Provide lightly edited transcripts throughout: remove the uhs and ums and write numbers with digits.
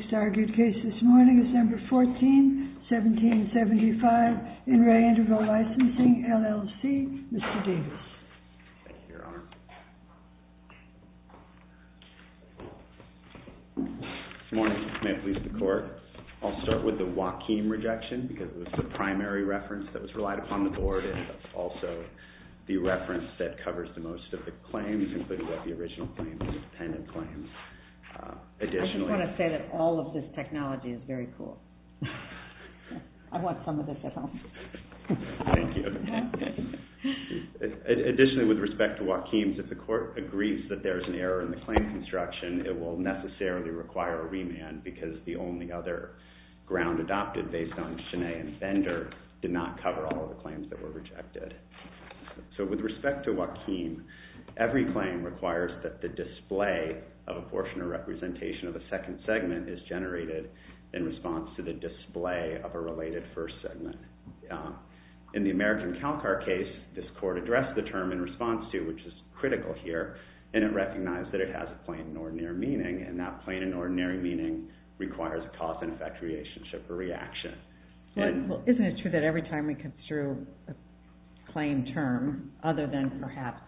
next argued case this morning is number 14, 1775, In Re Interval Licensing, LLC. Mr. Davis. Thank you, Your Honor. Good morning. May it please the Court. I'll start with the Joachim rejection because it was the primary reference that was relied upon the Board, and it's also the reference that covers the most of the claims, including both the original claims and the dependent claims. Additionally, I just want to say that all of this technology is very cool. I want some of this at home. Thank you. Additionally, with respect to Joachim's, if the Court agrees that there's an error in the claim construction, it will necessarily require a remand because the only other ground adopted based on Chenet and Bender did not cover all of the claims that were rejected. So with respect to Joachim, every claim requires that the display of a portion or representation of a second segment is generated in response to the display of a related first segment. In the American CalCAR case, this Court addressed the term in response to, which is critical here, and it recognized that it has a plain and ordinary meaning, and that plain and ordinary meaning requires a cause and effect relationship or reaction. Well, isn't it true that every time we construe a claim term, other than perhaps,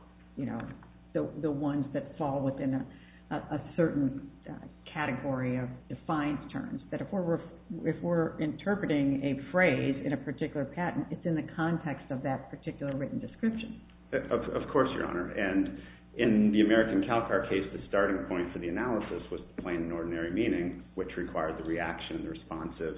the ones that fall within a certain category of defined terms, that if we're interpreting a phrase in a particular patent, it's in the context of that particular written description? Of course, Your Honor. And in the American CalCAR case, the starting point for the analysis was the plain and ordinary meaning, which required the reaction and the responsive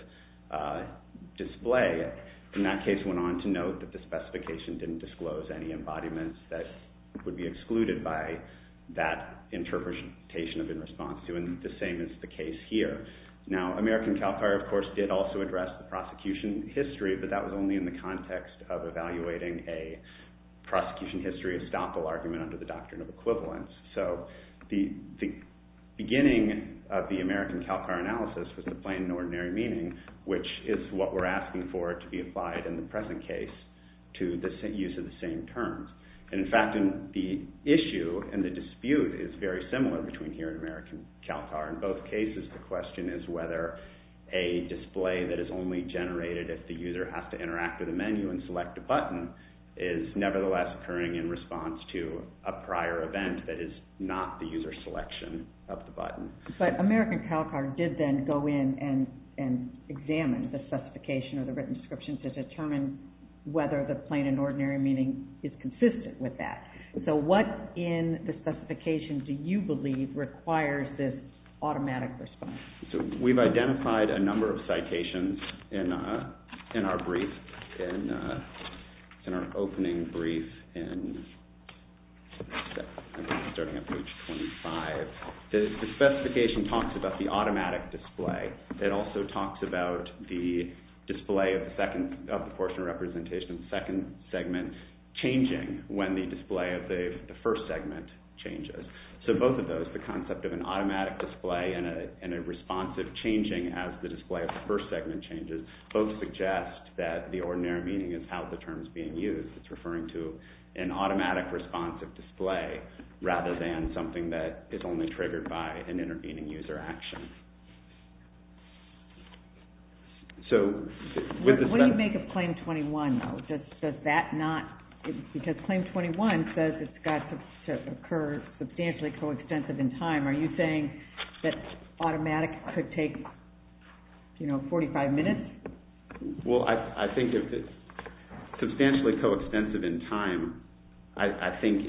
display. In that case, went on to note that the specification didn't disclose any embodiments that would be excluded by that interpretation of in response to, and the same is the case here. Now, American CalCAR, of course, did also address the prosecution history, but that was only in the context of evaluating a prosecution history estoppel argument under the doctrine of equivalence. So the beginning of the American CalCAR analysis was the plain and ordinary meaning, which is what we're asking for to be applied in the present case to the use of the same terms. And in fact, the issue and the dispute is very similar between here and American CalCAR. In both cases, the question is whether a display that is only generated if the user has to interact with a menu and select a button is nevertheless occurring in response to a prior event that is not the user selection of the button. But American CalCAR did then go in and examine the specification or the written description to determine whether the plain and ordinary meaning is consistent with that. So what in the specification do you believe requires this automatic response? So we've identified a number of citations in our brief, in our opening brief, starting at page 25. The specification talks about the automatic display. It also talks about the display of the portion of representation of the second segment changing when the display of the first segment changes. So both of those, the concept of an automatic display and a responsive changing as the display of the first segment changes, both suggest that the ordinary meaning is how the term is being used. It's referring to an automatic responsive display rather than something that is only triggered by an intervening user action. So, what do you make of Claim 21, though? Does that not, because Claim 21 says it's got to occur substantially coextensive in time. Are you saying that automatic could take, 45 minutes? Well, I think if it's substantially coextensive in time, I think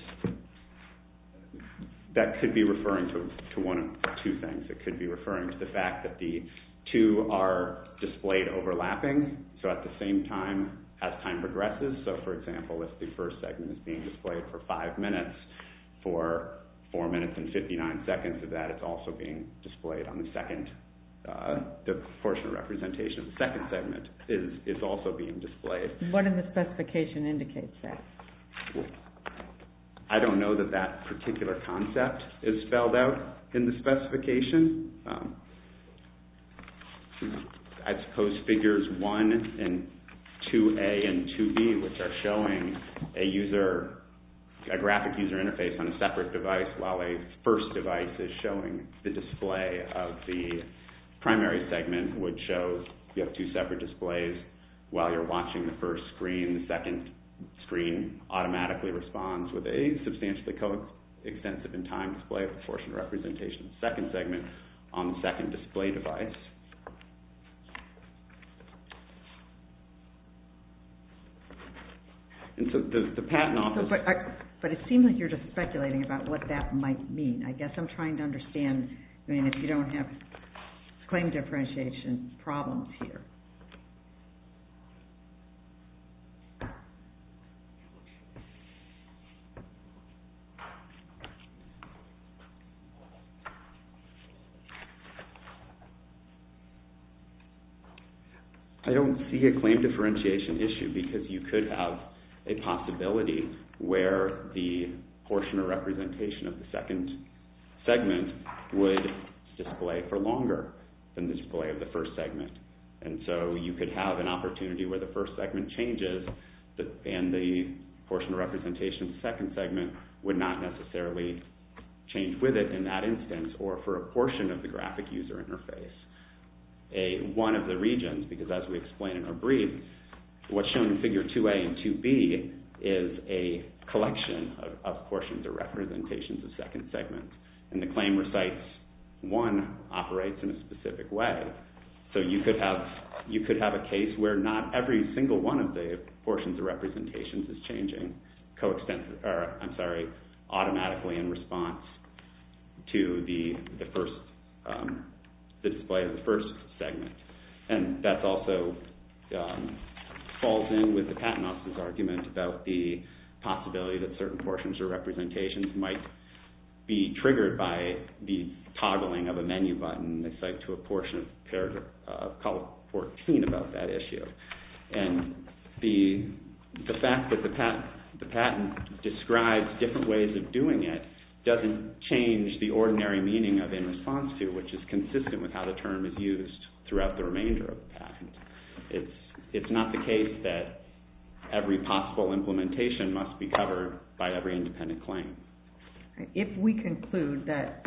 that could be referring to one of two things. It could be referring to the fact that the two are displayed overlapping, so at the same time as time progresses. So, for example, if the first segment is being displayed for 5 minutes, for 4 minutes and 59 seconds of that, it's also being displayed on the second. The portion of representation of the second segment is also being displayed. What in the specification indicates that? Well, I don't know that particular concept is spelled out in the specification. I suppose figures 1 and 2A and 2B, which are showing a user a graphic user interface on a separate device while a first device is showing the display of the primary segment would show you have two separate displays while you're watching the first screen. The second screen automatically responds with a substantially coextensive in time display of proportional representation of the second segment on the second display device. And so the patent office... But it seems like you're just speculating about what that might mean. I guess I'm trying to understand, I mean, if you don't have claim differentiation problems here. I don't see a claim differentiation issue because you could have a possibility where the portion or representation of the second segment would display for longer than the display of the first segment. And so you could have an opportunity where the first segment changes and the portion or representation of the second segment would not necessarily change with it in that instance, or for a portion of the graphic user interface. One of the regions, because as we explained in our brief, what's shown in figure 2A and 2B is a collection of portions or representations of second segments. And the claim recites one operates in a specific way. So you could have a case where not every single one of the portions or representations is changing automatically in response to the display of the first segment. And that's also falls in with the patent office's argument about the possibility that certain portions or representations might be triggered by the toggling of a menu button. They cite to a portion of paragraph column 14 about that issue. And the fact that the patent describes different ways of doing it doesn't change the ordinary meaning of in response to, which is consistent with how the term is used throughout the remainder of the patent. It's not the case that every possible implementation must be covered by every independent claim. If we conclude that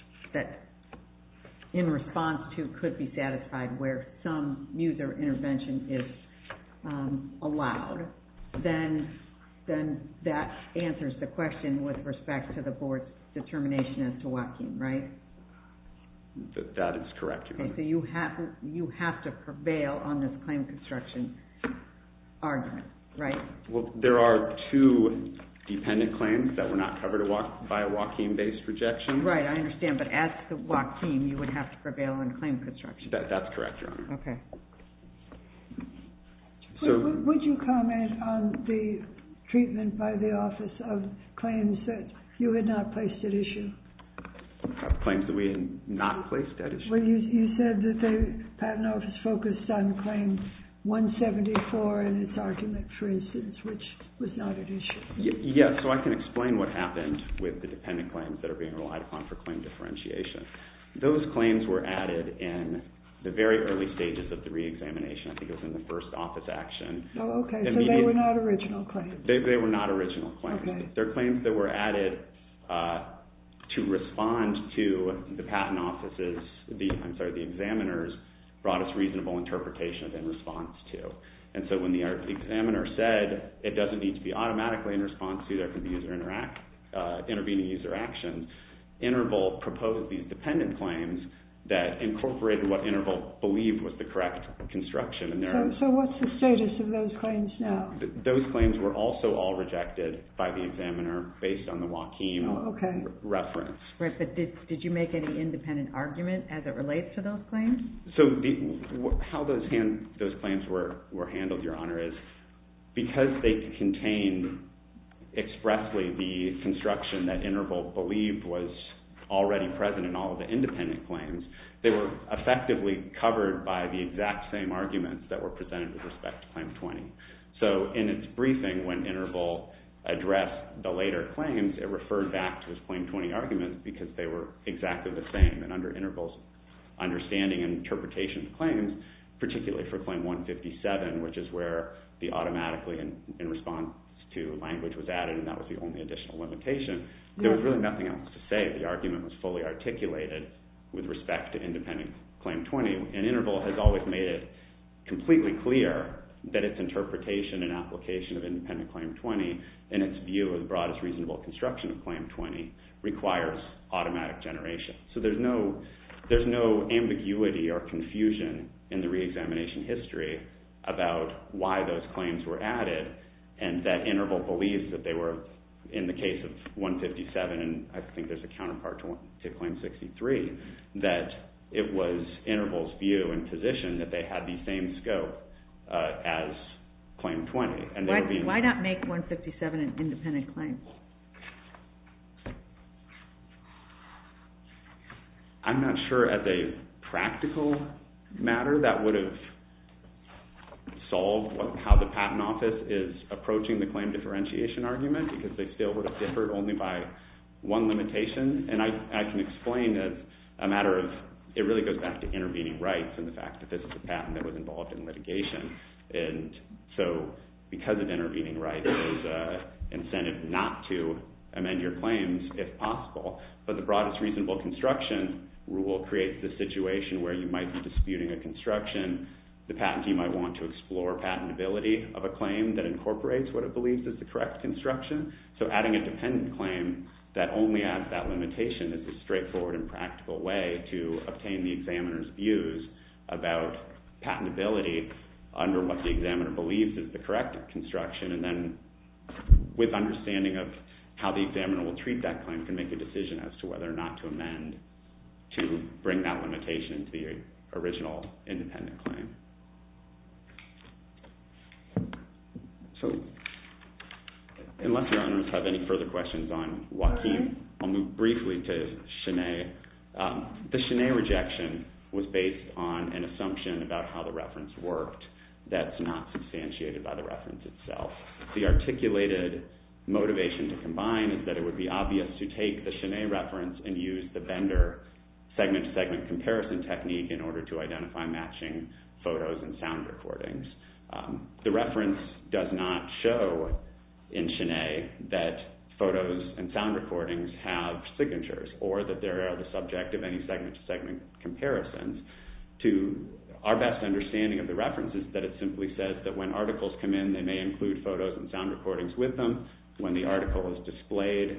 in response to could be satisfied where some user intervention is allowed, then that answers the question with respect to the board's determination as to Joaquin, right? That is correct. Okay, so you have to prevail on this claim construction argument, right? Well, there are two dependent claims that were not covered by a Joaquin-based rejection. Right, I understand, but as to Joaquin, you would have to prevail on claim construction. That's correct, Your Honor. Okay. So, would you comment on the treatment by the office of claims that you had not placed at issue? Claims that we had not placed at issue? Well, you said that the patent office focused on claim 174 in its argument, for instance, which was not at issue. Yes, so I can explain what happened with the dependent claims that are being relied upon for claim differentiation. Those claims were added in the very early stages of the re-examination. I think it was in the first office action. Oh, okay, so they were not original claims. They were not original claims. Okay. They're claims that were added to respond to the patent office's, the examiner's broadest reasonable interpretation of in response to. And so when the examiner said it doesn't need to be automatically in response to, there can be intervening user actions, Interval proposed these dependent claims that incorporated what Interval believed was the correct construction. And so what's the status of those claims now? Those claims were also all rejected by the examiner based on the Joaquin reference. Right, but did you make any independent argument as it relates to those claims? So how those claims were handled, Your Honor, is because they contained expressly the construction that Interval believed was already present in all of the independent claims, they were effectively covered by the exact same arguments that were presented with respect to Claim 20. So in its briefing, when Interval addressed the later claims, it referred back to its Claim 20 arguments because they were exactly the same. And under Interval's understanding and interpretation of claims, particularly for Claim 157, which is where the automatically in response to language was added, and that was the only additional limitation. There was really nothing else to say. The argument was fully articulated with respect to independent Claim 20, and Interval has always made it completely clear that its interpretation and application of independent Claim 20 in its view of the broadest reasonable construction of Claim 20 requires automatic generation. So there's no ambiguity or confusion in the reexamination history about why those claims were added, and that Interval believes that they were, in the case of 157, and I think there's a counterpart to Claim 63, that it was Interval's view and position that they had the same scope as Claim 20. And why not make 157 an independent claim? I'm not sure as a practical matter that would have solved how the Patent Office is approaching the claim differentiation argument, because they still would have differed only by one limitation. And I can explain as a matter of, it really goes back to intervening rights and the fact that this is a patent that was involved in litigation. And so because of intervening rights, there's an incentive not to amend your claims if possible. But the broadest reasonable construction rule creates the situation where you might be disputing a construction. The patentee might want to explore patentability of a claim that incorporates what it believes is the correct construction. So adding a dependent claim that only adds that limitation is a straightforward and practical way to obtain the examiner's views about patentability under what the examiner believes is the correct construction, and then with understanding of how the examiner will treat that claim can make a decision as to whether or not to amend to bring that limitation to the original independent claim. So unless your honors have any further questions on Joachim, I'll move briefly to Chenet. The Chenet rejection was based on an assumption about how the reference worked that's not substantiated by the reference itself. The articulated motivation to combine is that it would be obvious to take the Chenet reference and use the Bender segment-to-segment comparison technique in order to identify matching photos and sound recordings. The reference does not show in Chenet that photos and sound recordings have signatures or that they are the subject of any segment-to-segment comparisons. To our best understanding of the reference is that it simply says that when articles come in, they may include photos and sound recordings with them. When the article is displayed,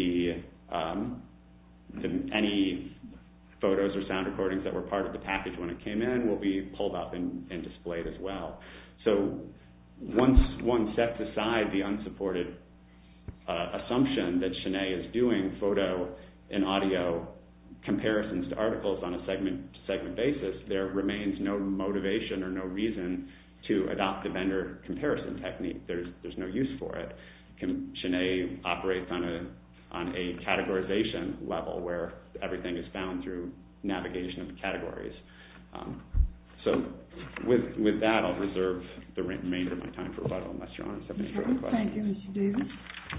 any photos or sound recordings that were part of the package when it came in will be pulled up and displayed as well. So once one sets aside the unsupported assumption that Chenet is doing photo and audio comparisons to articles on a segment-to-segment basis, there remains no motivation or no reason to adopt the Bender comparison technique. There's no use for it. Chenet operates on a categorization level where everything is found through navigation of the categories. So with that, I'll reserve the remainder of my time for rebuttal unless your honors have any further questions. Thank you, Mr. Davis.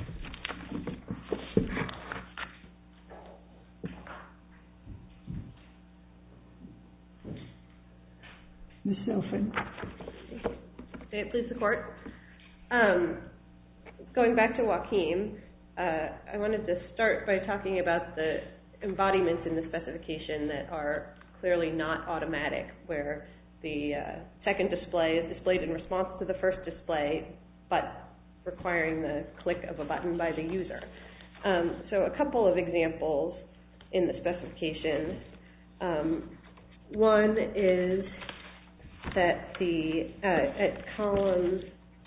Ms. Silfen. May it please the Court? Going back to Joachim, I wanted to start by talking about the embodiments in the specification that are clearly not automatic, where the second display is displayed in response to the first display, but requiring the click of a button by the user. So a couple of examples in the specification. One is that at column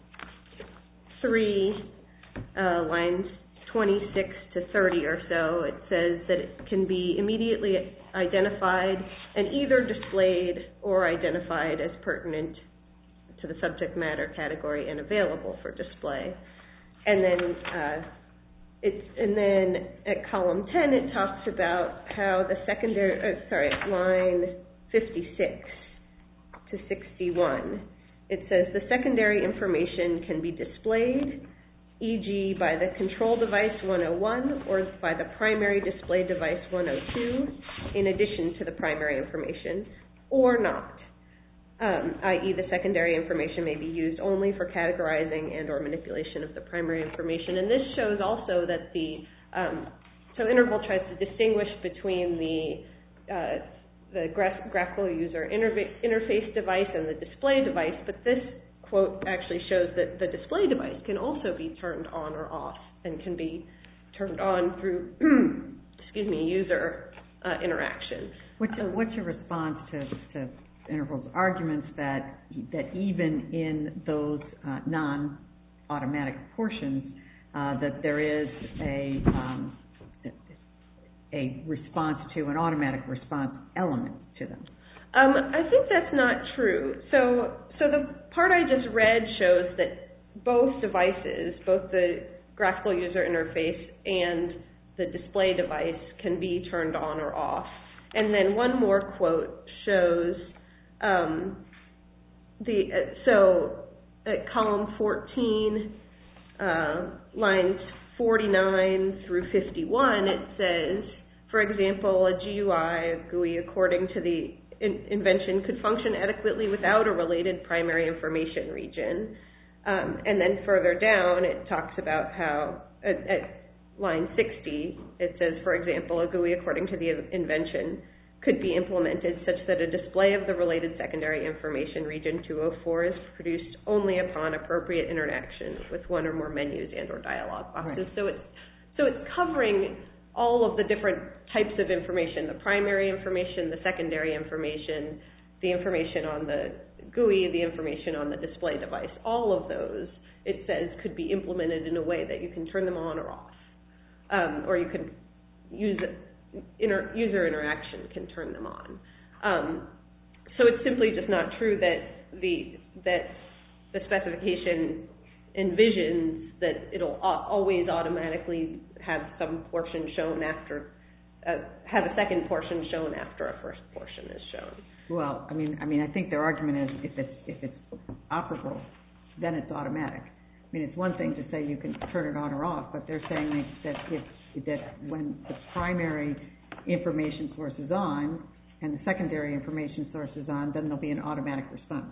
3, lines 26 to 30 or so, it says that it can be immediately identified and either displayed or identified as pertinent to the subject matter category and available for display. And then at column 10, it talks about how the line 56 to 61, it says the secondary information can be displayed, e.g. by the control device 101 or by the primary display device 102, in addition to the primary information, or not. i.e. the secondary information may be used only for categorizing and or manipulation of the primary information. And this shows also that so Interval tries to distinguish between the graphical user interface device and the display device, but this quote actually shows that the display device can also be turned on or off and can be turned on through user interaction. What's your response to Interval's arguments that even in those non-automatic portions that there is a response to an automatic response element to them? I think that's not true. So the part I just read shows that both devices, both the graphical user interface and the display device, can be turned on or off. And then one more quote shows at column 14, lines 49 through 51, it says, for example, a GUI according to the invention could function adequately without a related primary information region. And then further down, it talks about how at line 60, it says, for example, a GUI according to the invention could be implemented such that a display of the related secondary information region 204 is produced only upon appropriate interaction with one or more menus and or dialog boxes. Right. So it's covering all of the different types of information, the primary information, the secondary information, the information on the GUI, the information on the display device. All of those, it says, could be implemented in a way that you can turn them on or off. Or you can use user interaction can turn them on. So it's simply just not true that the specification envisions that it'll always automatically have some portion shown after, have a second portion shown after a first portion is shown. Well, I mean, I think their argument is if it's operable, then it's automatic. I mean, it's one thing to say you can turn it on or off, but they're saying that when the primary information source is on and the secondary information source is on, then there'll be an automatic response.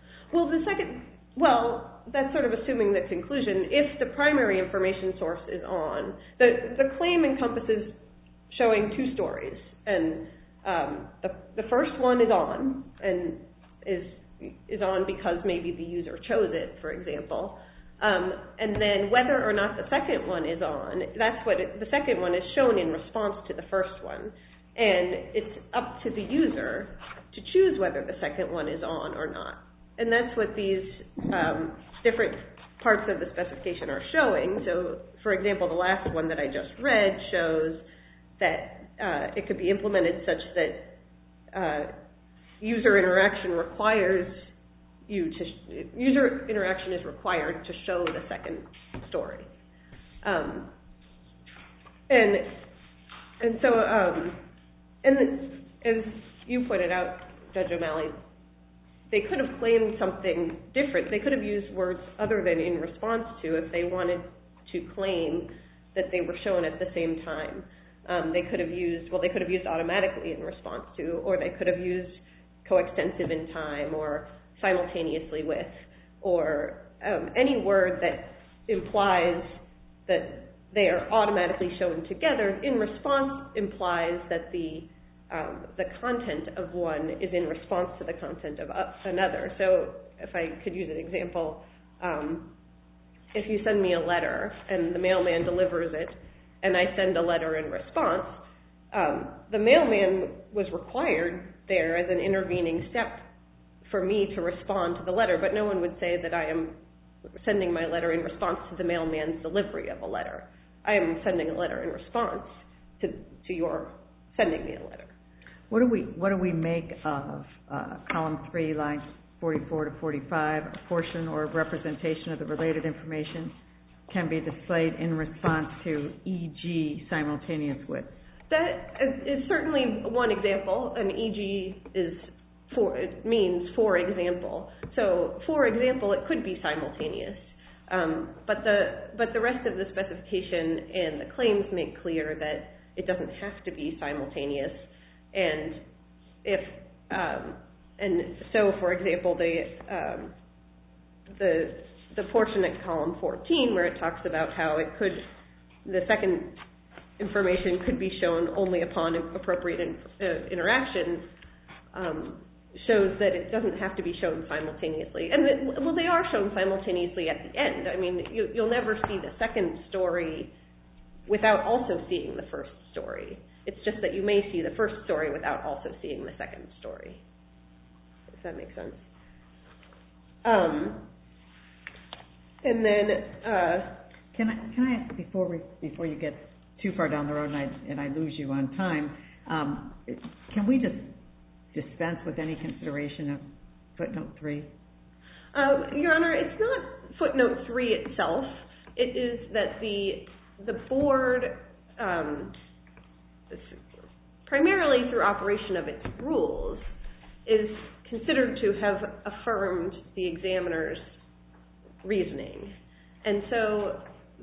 Well, that's sort of assuming the conclusion. If the primary information source is on, the claim encompasses showing two stories, and the first one is on and is on because maybe the user chose it, for example. And then whether or not the second one is on, the second one is shown in response to the first one. And it's up to the user to choose whether the second one is on or not. And that's what these different parts of the specification are showing. So, for example, the last one that I just read shows that it could be implemented such that user interaction is required to show the second story. And so as you pointed out, Judge O'Malley, they could have claimed something different. They could have used words other than in response to if they wanted to claim that they were shown at the same time. They could have used automatically in response to, or they could have used coextensive in time, or simultaneously with, or any word that implies that they are automatically shown together. In response implies that the content of one is in response to the content of another. So if I could use an example, if you send me a letter and the mailman delivers it, and I send a letter in response, the mailman was required there as an intervening step for me to respond to the letter, but no one would say that I am sending my letter in response to the mailman's delivery of a letter. I am sending a letter in response to your sending me a letter. What do we make of column 3, lines 44 to 45? A portion or representation of the related information can be displayed in response to, e.g., simultaneous with. That is certainly one example. An e.g. means for example. So for example, it could be simultaneous. But the rest of the specification and the claims make clear that it doesn't have to be simultaneous. And if And so, for example, the portion at column 14 where it talks about how the second information could be shown only upon appropriate interaction shows that it doesn't have to be shown simultaneously. And they are shown simultaneously at the end. I mean, you'll never see the second story without also seeing the first story. It's just that you may see the first story without also seeing the second story. Does that make sense? And then, can I ask before you get too far down the road and I lose you on time, can we just dispense with any consideration of footnote 3? Your Honor, it's not footnote 3 itself. It is that the board, primarily through operation of its rules, is considered to have affirmed the examiner's reasoning. And so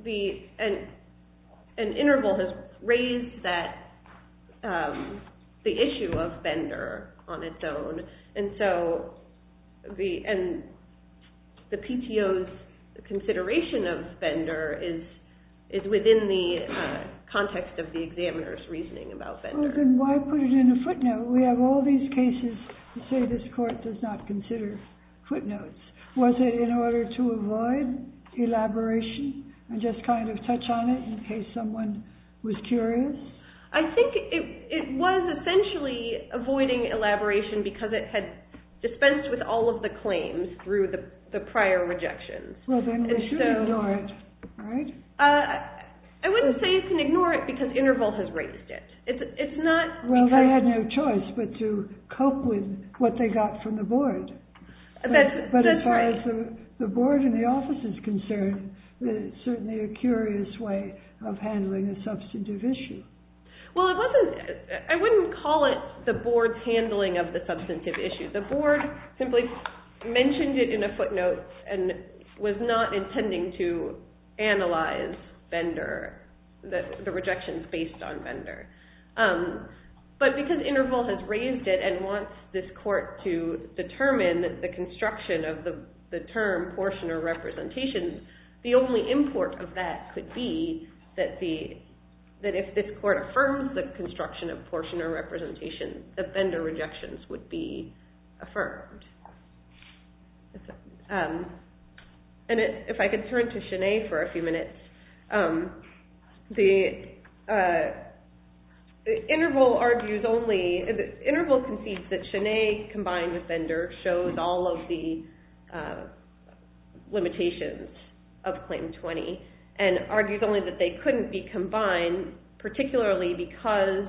an interval has raised that the issue of Bender on its own, and so the PTO's consideration of Bender is within the context of the examiner's reasoning about Bender. Well, then why put it in a footnote? We have all these cases that say this court does not consider footnotes. Was it in order to avoid elaboration and just kind of touch on it in case someone was curious? I think it was essentially avoiding elaboration because it had dispensed with all of the claims through the prior rejections. Well, then we should ignore it, right? I wouldn't say you can ignore it because Interval has raised it. It's not. Well, they had no choice but to cope with what they got from the board. But as far as the board and the office is concerned, it's certainly a curious way of handling a substantive issue. Well, it wasn't. I wouldn't call it the board's handling of the substantive issue. The board simply mentioned it in a footnote and was not intending to analyze Bender, the rejections based on Bender. But because Interval has raised it and wants this court to determine the construction of the term portion or representation, the only import of that could be that if this court affirms the construction of portion or representation, the Bender rejections would be affirmed. And if I could turn to Chenet for a few minutes, Interval concedes that Chenet combined with Bender shows all of the limitations of Claim 20 and argues only that they couldn't be combined, particularly because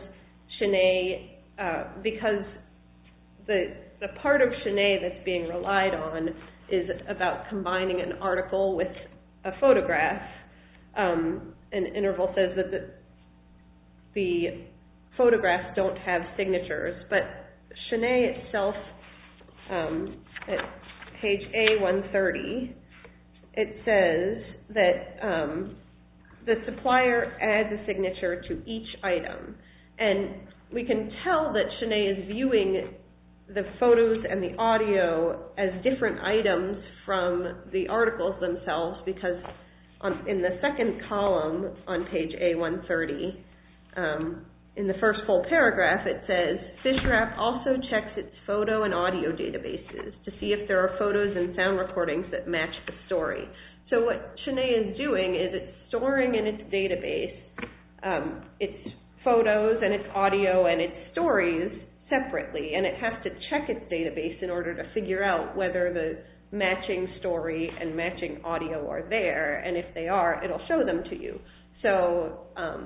the part of Chenet that's being relied on is about combining an article with a photograph. And Interval says that the photographs don't have signatures, but Chenet itself, at page A130, it says that the supplier adds a signature to each item. And we can tell that Chenet is viewing the photos and the audio as different items from the articles themselves because in the second column on page A130, in the first full paragraph, it says, FishWrap also checks its photo and audio databases to see if there are photos and sound recordings that match the story. So what Chenet is doing is it's storing in its database its photos and its audio and its stories separately, and it has to check its database in order to figure out whether the matching story and matching audio are there, and if they are, it'll show them to you. So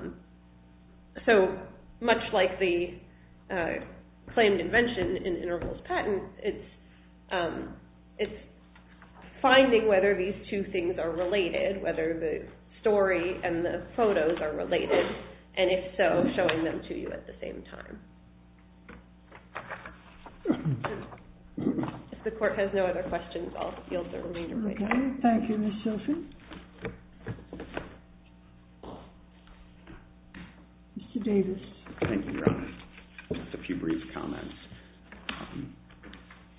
much like the claimed invention in Interval's patent, it's finding whether these two things are related, whether the story and the photos are related, and if so, showing them to you at the same time. If the court has no other questions, I'll yield the remainder of my time. Okay, thank you, Ms. Sophie. Mr. Davis. Thank you, Your Honor. Just a few brief comments.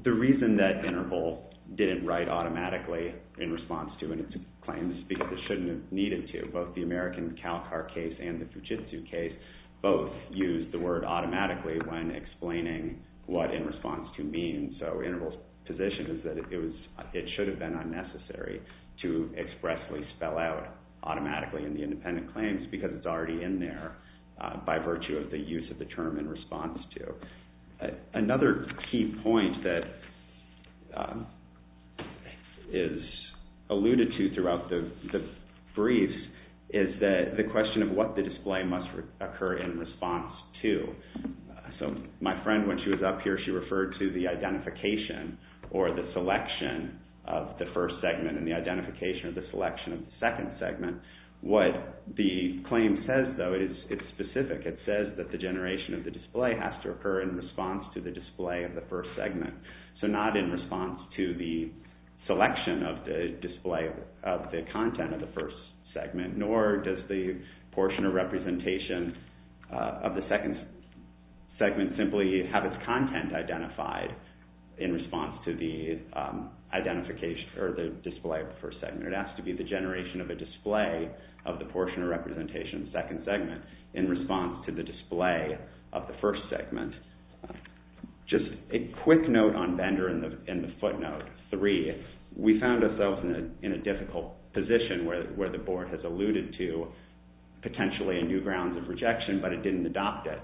The reason that Interval didn't write automatically in response to its claims is because it shouldn't have needed to. Both the American CalCar case and the Fujitsu case both use the word automatically when explaining what in response to means. So Interval's position is that it should have been unnecessary to expressly spell out automatically in the independent claims because it's already in there by virtue of the use of the term in response to. Another key point that is alluded to throughout the briefs is that the question of what the display must occur in response to. So my friend, when she was up here, she referred to the identification or the selection of the first segment and the identification or the selection of the second segment. What the claim says, though, it's specific. It says that the generation of the display has to occur in response to the display of the first segment. So not in response to the selection of the display of the content of the first segment, nor does the portion or representation of the second segment simply have its content identified in response to the identification or the display of the first segment. It has to be the generation of a display of the portion or representation of the second segment in response to the display of the first segment. Just a quick note on Bender in the footnote 3. We found ourselves in a difficult position where the board has alluded to potentially a new grounds of rejection, but it didn't adopt it.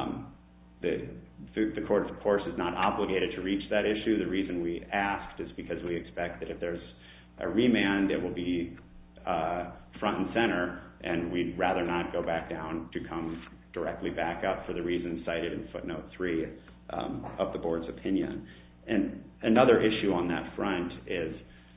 The court, of course, is not obligated to reach that issue. The reason we asked is because we expect that if there's a remand, it will be front and center, and we'd rather not go back down to come directly back up for the reasons cited in footnote 3 of the board's opinion. And another issue on that front is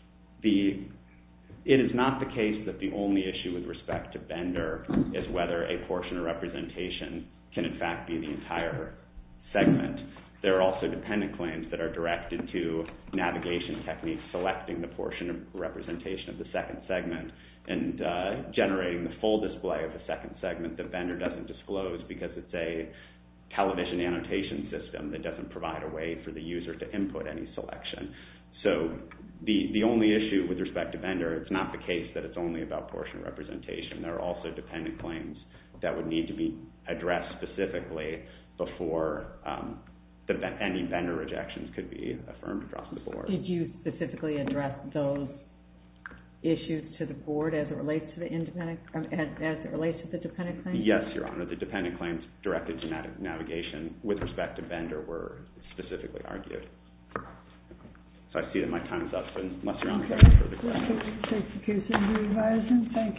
it is not the case that the only issue with respect to Bender is whether a portion or representation can in fact be the entire segment. There are also dependent claims that are directed to navigation techniques, selecting the portion of representation of the second segment and generating the full display of the second segment that Bender doesn't disclose because it's a television annotation system that doesn't provide a way for the user to input any selection. So the only issue with respect to Bender, it's not the case that it's only about portion representation. There are also dependent claims that would need to be addressed specifically before any Bender rejections could be affirmed across the board. Did you specifically address those issues to the board as it relates to the dependent claims? Yes, Your Honor. The dependent claims directed to navigation with respect to Bender were specifically argued. So I see that my time is up, unless Your Honor has any further questions. Take the case into advisement. Thank you.